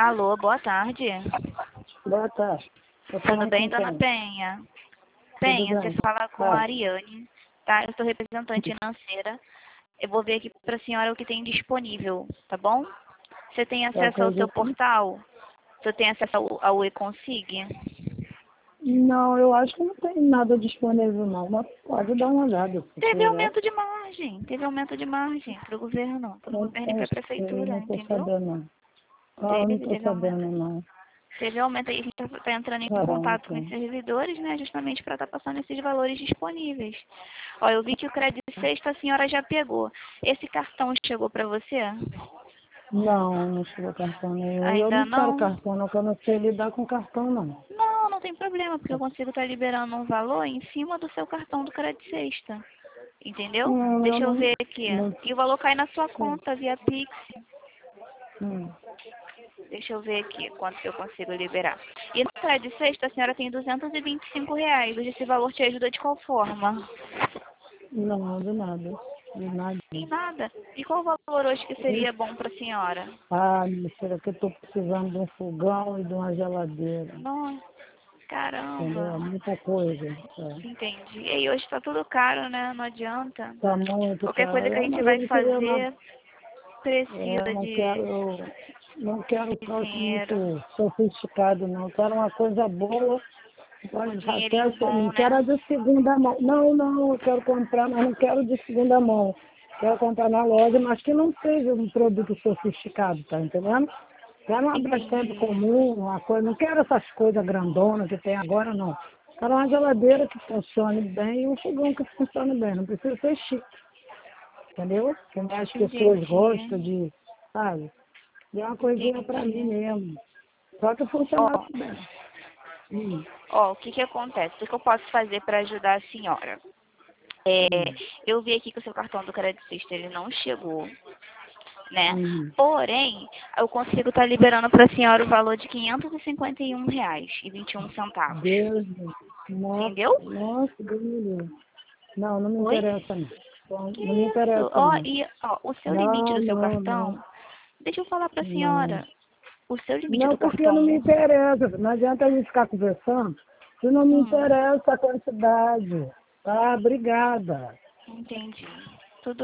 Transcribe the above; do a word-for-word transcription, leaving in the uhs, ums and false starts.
Alô, boa tarde. Boa tarde. Tô Tudo falando bem, com dona quem? Penha? Tudo Penha, você bem. fala com a Fala. Ariane, tá? Eu sou representante financeira. Eu vou ver aqui para a senhora o que tem disponível, tá bom? Você tem Eu acesso ao seu acredito. portal? Você tem acesso ao, ao e-consig? Não, eu acho que não tem nada disponível não, mas pode dar uma olhada se Teve quiser. aumento de margem, teve aumento de margem para o governo, para o Eu governo e para não a sei, prefeitura, não tô entendeu? sabendo não. Ah, eu não Teve, tô teve aumento. sabendo não. Teve aumento aí, a gente está entrando em Tá bom, contato com então. esses servidores, né, justamente para estar passando esses valores disponíveis. Ó, eu vi que o crédito sexta a senhora já pegou. Esse cartão chegou para você? Não, não chegou cartão nenhum. E eu Ainda não quero não? cartão não, que eu não sei lidar com cartão não. Não, não tem problema, porque eu consigo estar liberando um valor em cima do seu cartão do crédito sexta. Entendeu? Não, eu Deixa eu não... ver aqui. não E o valor cai na sua sim. conta via Pix. Hum. Deixa eu ver aqui quanto que eu consigo liberar. E no crédito sexta a senhora tem duzentos e vinte e cinco reais. Hoje esse valor te ajuda de qual forma? Não, de nada. De nada. Em nada. E qual o valor hoje que seria bom para a senhora? Ah, minha filha, que eu tô precisando de um fogão e de uma geladeira. Nossa, caramba. Entendeu? Muita coisa. É. Entendi. E aí hoje tá tudo caro, né? Não adianta. Tá muito Qualquer coisa caro. que a É, gente mas eu vai não queria nada. fazer É, eu precisa não de, quero, não quero de troço dinheiro. muito sofisticado, não. Eu quero uma coisa boa. Um Pode até, dinheirinho ser- não bom, quero a né? de segunda mão. Não, não, eu quero comprar, mas não quero de segunda mão. Quero comprar na loja, mas que não seja um produto sofisticado, tá entendendo? Quero uma Brastemp Entendi. comum, uma coisa, não quero essas coisas grandonas que tem agora, não. Quero uma geladeira que funcione bem e um fogão que funcione bem, não precisa ser chique, entendeu? Como as pessoas gostam Entendi. de, sabe? De uma coisinha pra mim Entendi. mesmo. Só que funcionasse Ó, bem. Hum, ó, o que que acontece? O que eu posso fazer para ajudar a senhora? É, hum, eu vi aqui que o seu cartão do Credit System ele não chegou, né? hum. Porém, eu consigo estar liberando para a senhora o valor de quinhentos e cinquenta e um reais e vinte e um centavos. Deus, nossa, Entendeu? nossa, Deus me livre. Não, não me Oi? interessa não. Bom, Que não me isso? interessa Ó, não. e ó, o seu limite Não, do seu não, não, cartão, deixa eu falar para a não. senhora, o seu limite Não, do porque não cartão, me interessa. Não adianta a gente ficar conversando se não me hum, interessa a quantidade. Tá, obrigada. entendi.